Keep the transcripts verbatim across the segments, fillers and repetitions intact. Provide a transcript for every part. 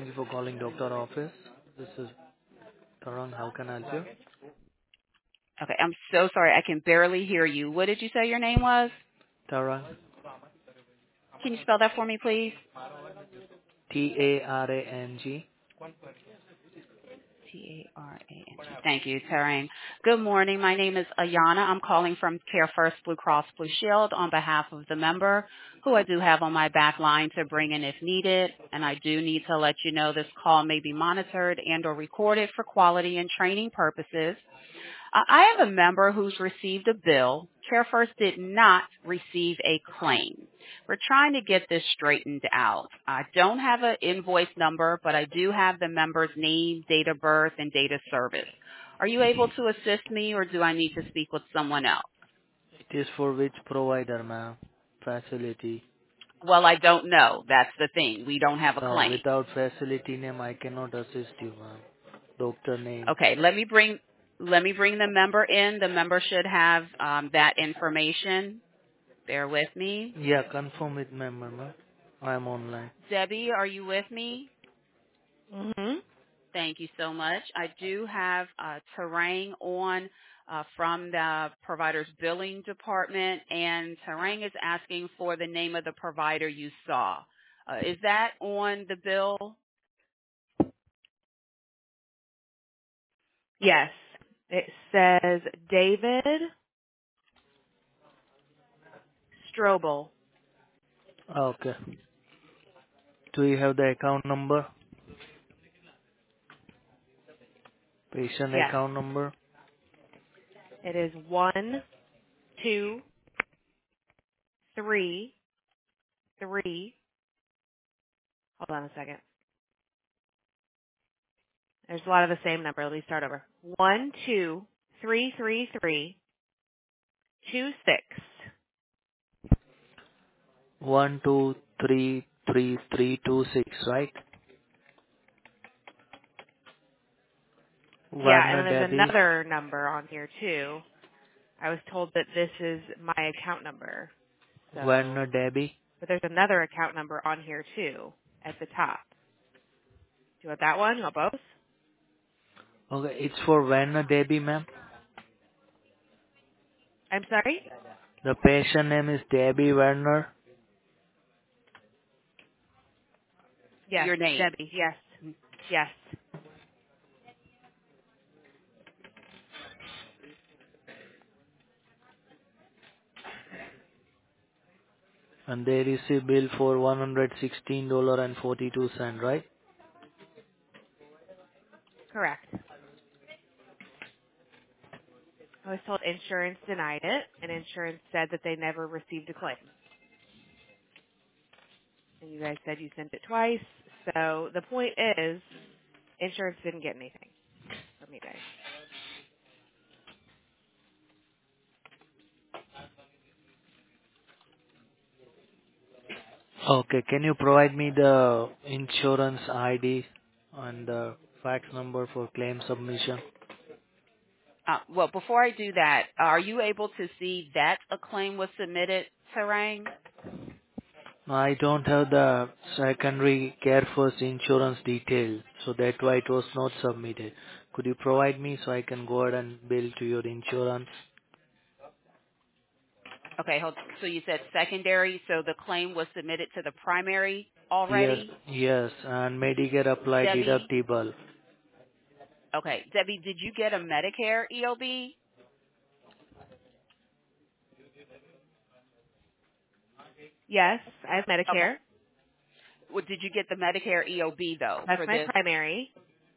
Thank you for calling doctor office. This is Tarang. How can I help you? Okay, I'm so sorry. I can barely hear you. What did you say your name was? Tarang. Can you spell that for me, please? T A R A N G. T A R A N G. Thank you, Tarang. Good morning. My name is Ayana. I'm calling from Care First Blue Cross Blue Shield on behalf of the member who I do have on my back line to bring in if needed. And I do need to let you know this call may be monitored and or recorded for quality and training purposes. I I have a member who's received a bill. CareFirst did not receive a claim. We're trying to get this straightened out. I don't have an invoice number, but I do have the member's name, date of birth, and date of service. Are you able to assist me, or do I need to speak with someone else? It is for which provider, ma'am? Facility. Well, I don't know. That's the thing. We don't have a No, claim. without facility name, I cannot assist you, ma'am. Doctor name. Okay, let me bring let me bring the member in. The member should have um, that information. Bear with me. Yeah, confirm with member, ma'am. I'm online. Debbie, are you with me? Mhm. Thank you so much. I do have uh, Terang on uh, from the provider's billing department, and Terang is asking for the name of the provider you saw. Uh, is that on the bill? Yes. It says David Strobel. Okay. Do you have the account number? Patient Yes. account number? It is one, two, three, three. Hold on a second. There's a lot of the same number. Let me start over. One, two, three, three, three, two, six. One two three three three two six, right? Yeah, and Werner then there's Debbie. another number on here too. I was told that this is my account number. So, Werner Debbie. but there's another account number on here too at the top. Do you want that one? You want both? Okay, it's for Werner Debbie, ma'am. I'm sorry? The patient name is Debbie Werner, Yes, Your name. Debbie. Yes. Yes. and they receive bill for one hundred sixteen dollars and forty-two cents, right? Correct. I was told insurance denied it, and insurance said that they never received a claim. And you guys said you sent it twice. So the point is, insurance didn't get anything from you guys. Okay, can you provide me the insurance I D and the fax number for claim submission? Uh, well, before I do that, are you able to see that a claim was submitted, Terang? No, I don't have the secondary care first insurance detail, so that's why it was not submitted. Could you provide me so I can go ahead and bill to your insurance? Okay, hold, so you said secondary, so the claim was submitted to the primary Yes, already? yes, and Medicare apply Debbie? deductible. Okay, Debbie, did you get a Medicare E O B? Yes, I have Okay. Medicare. Well, did you get the Medicare E O B, though, That's for my this? primary.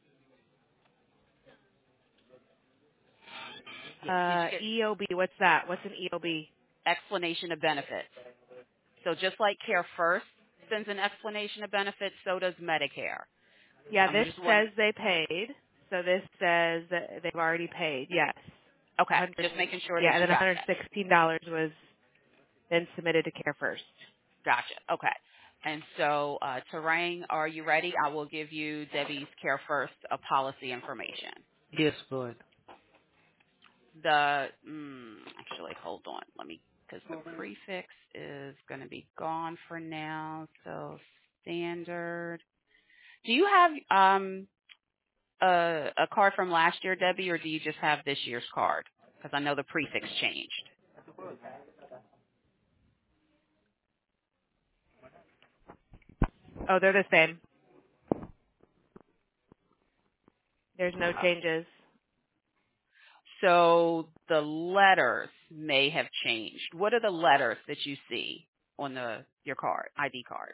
Yes. Did you Uh, get E O B, what's that? What's an E O B? explanation of benefits? So just like Care First sends an explanation of benefits, so does Medicare. Yeah, I'm this just wondering. says they paid. So this says that they've already paid. Yes. Okay, one hundred, just making sure yeah, that and you then got that. one hundred sixteen dollars was then submitted to Care First. Gotcha. Okay. And so, uh, Terrain, are you ready? I will give you Debbie's Care First uh, policy information. Yes, go ahead. The mm, actually, hold on. Let me, because the prefix is going to be gone for now. So standard. Do you have um a, a card from last year, Debbie, or do you just have this year's card? Because I know the prefix changed. Oh, they're the same. There's no Uh, changes. So the letters may have changed. What are the letters that you see on the your card, I D card?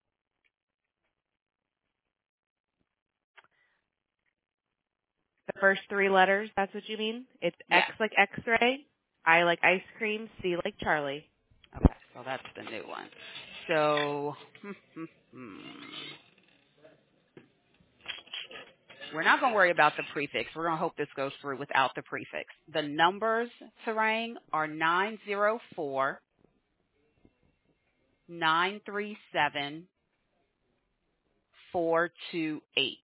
The first three letters, that's what you mean? It's X Yes. like X-ray, I like ice cream, C like Charlie. Okay, so that's the new one. So we're not going to worry about the prefix. We're going to hope this goes through without the prefix. The numbers, Terrain, are nine zero four, nine three seven, four two eight.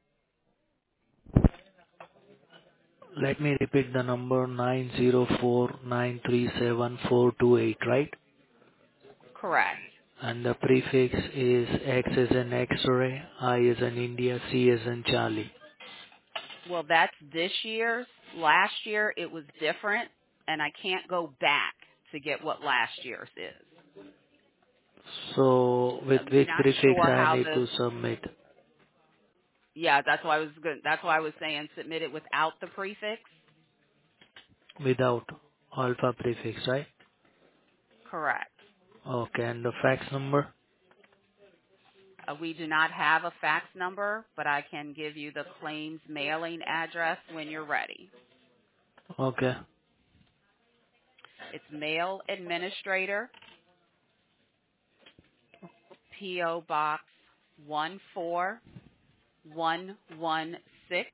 Let me repeat the number nine zero four nine three seven four two eight, right? Correct. And the prefix is X as in X-ray, I as in India, C as in Charlie. Well, that's this year's. Last year it was different, and I can't go back to get what last year's is. So with I'm which not prefix sure I how need the. to submit? Yeah, that's why I was good. That's why I was saying submit it without the prefix. Without alpha prefix, right? Correct. Okay, and the fax number? Uh, we do not have a fax number, but I can give you the claims mailing address when you're ready. Okay. It's Mail Administrator, P O. Box one four one one six,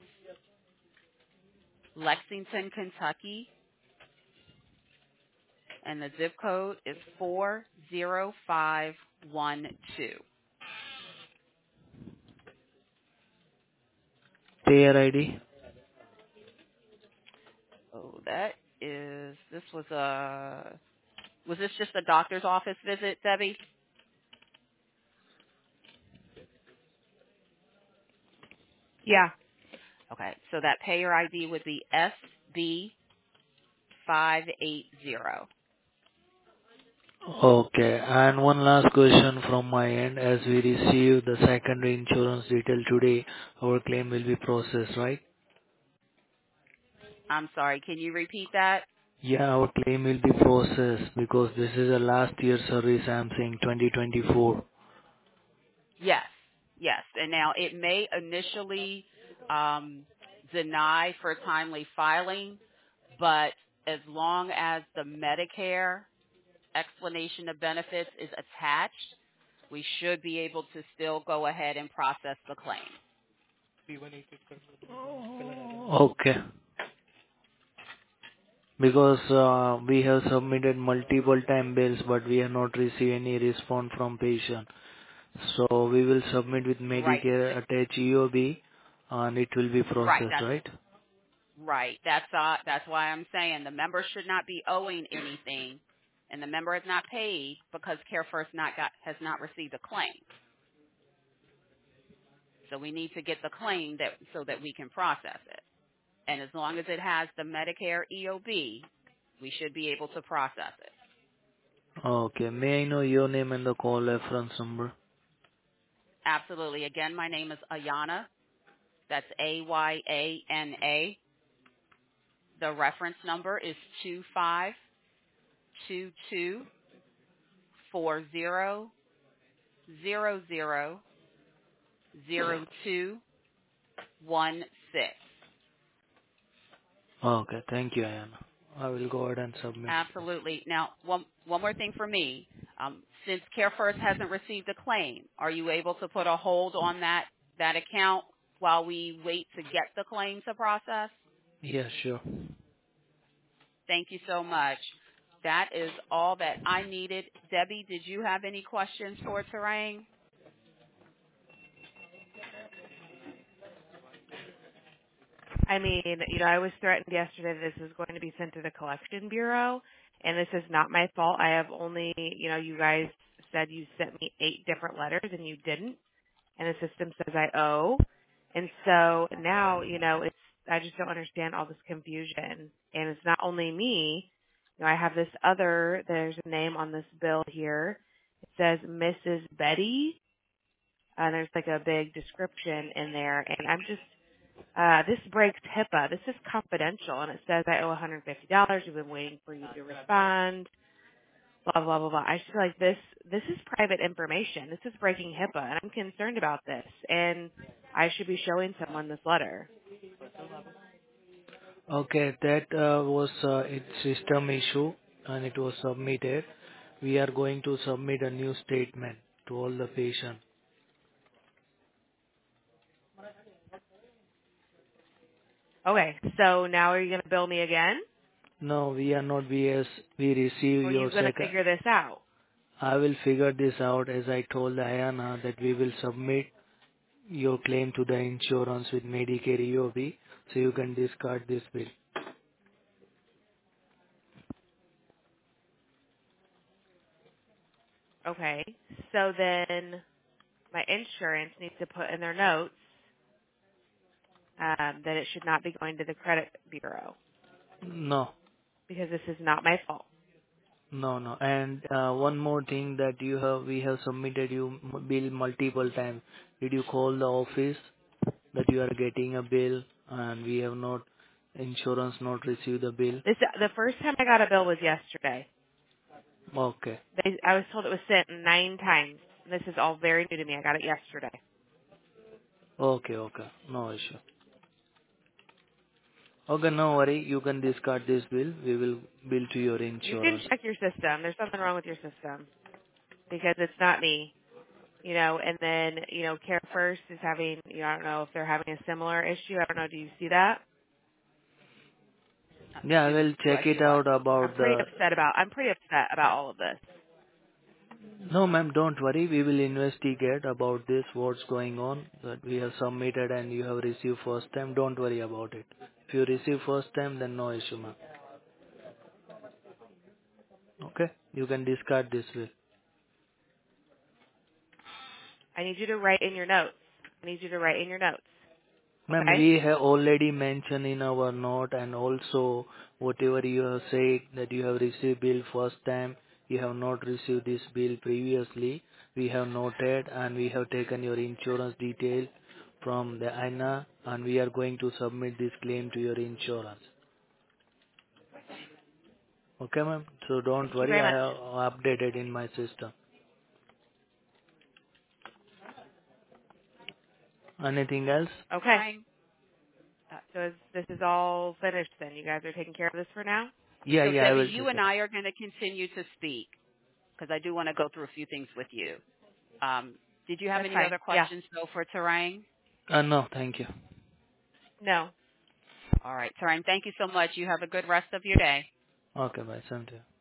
Lexington, Kentucky, and the zip code is four zero five one two. Payer I D? Oh, that is, this was a, was this just a doctor's office visit, Debbie? Yeah. Okay, so that payer I D would be S B five eight zero. Okay. And one last question from my end. As we receive the secondary insurance detail today, our claim will be processed, right? I'm sorry, can you repeat that? Yeah, our claim will be processed because this is a last year service, I'm saying twenty twenty-four. Yes, yes. And now it may initially um, deny for timely filing, but as long as the Medicare explanation of benefits is attached, we should be able to still go ahead and process the claim. Okay. Because uh, we have submitted multiple time bills, but we have not received any response from patient. So we will submit with Right. Medicare attached E O B, and it will be Right. processed, That's right? right. That's uh, that's why I'm saying the member should not be owing anything, and the member has not paid because Care First not got has not received a claim. So we need to get the claim that so that we can process it. And as long as it has the Medicare E O B, we should be able to process it. Okay. May I know your name and the call reference number? Absolutely. Again, my name is Ayana. That's A Y A N A. The reference number is two five two two four zero zero zero zero two one six. Okay. Thank you, Ayana. I will go ahead and submit. Absolutely. Now, one one more thing for me. Um, since Care First hasn't received a claim, are you able to put a hold on that that account while we wait to get the claim to process? Yeah, sure. Thank you so much. That is all that I needed. Debbie, did you have any questions for Terrain? I mean, you know, I was threatened yesterday that this is going to be sent to the collection bureau, and this is not my fault. I have only, you know, you guys said you sent me eight different letters, and you didn't. and the system says I owe. And so now, you know, it's I just don't understand all this confusion. And it's not only me. You know, I have this other, there's a name on this bill here. It says Missus Betty. And there's like a big description in there. And I'm just, uh, this breaks HIPAA. This is confidential. And it says I owe one hundred fifty dollars. We've been waiting for you to respond. Blah, blah, blah, blah. I just feel like this, this is private information. This is breaking HIPAA. And I'm concerned about this. And I should be showing someone this letter. Okay, that uh, was uh, its system issue and it was submitted. We are going to submit a new statement to all the patients. Okay. So now are you going to bill me again? No, we are not V S. We receive Or are you your going to second. figure this out? I will figure this out as I told Ayana that we will submit your claim to the insurance with Medicare E O B so you can discard this bill. Okay. So then my insurance needs to put in their notes um, that it should not be going to the credit bureau No, because this is not my fault. no, no. And uh, one more thing that you have, we have submitted you m- bill multiple times. Did you call the office that you are getting a bill and we have not, insurance not received the bill? This the first time I got a bill was yesterday. Okay, They, I was told it was sent nine times. This is all very new to me. I got it yesterday. okay, okay. No issue. Okay, no worry. You can discard this bill. We will bill to your You can insurance. check your system. There's something wrong with your system because it's not me. You know, and then, you know, Care First is having, you know, I don't know if they're having a similar issue. I don't know. Do you see that? Uh, Yeah, I do will do I check it see what? out I'm about pretty the. upset about, I'm pretty upset about all of this. No, ma'am, don't worry. We will investigate about this, what's going on, that we have submitted and you have received first time. Don't worry about it. If you receive first time, then no issue, ma'am. Okay? You can discard this bill. I need you to write in your notes. I need you to write in your notes. Ma'am, Okay? we have already mentioned in our note and also whatever you have said that you have received bill first time, you have not received this bill previously. We have noted and we have taken your insurance detail from the I N A and we are going to submit this claim to your insurance. Okay, ma'am? So don't Thank you worry, very I much. have updated in my system. Anything else? Okay. Tarang, uh, So is, this is all finished then. You guys are taking care of this for now? Yeah, so yeah, I Debbie, will you take and it. I are going to continue to speak because I do want to go through a few things with you. Um, did you have That's any fine. other Yeah. questions though for Tarang? Uh, no, thank you. No. All right, Tarang, thank you so much. You have a good rest of your day. Okay, bye. Same to you.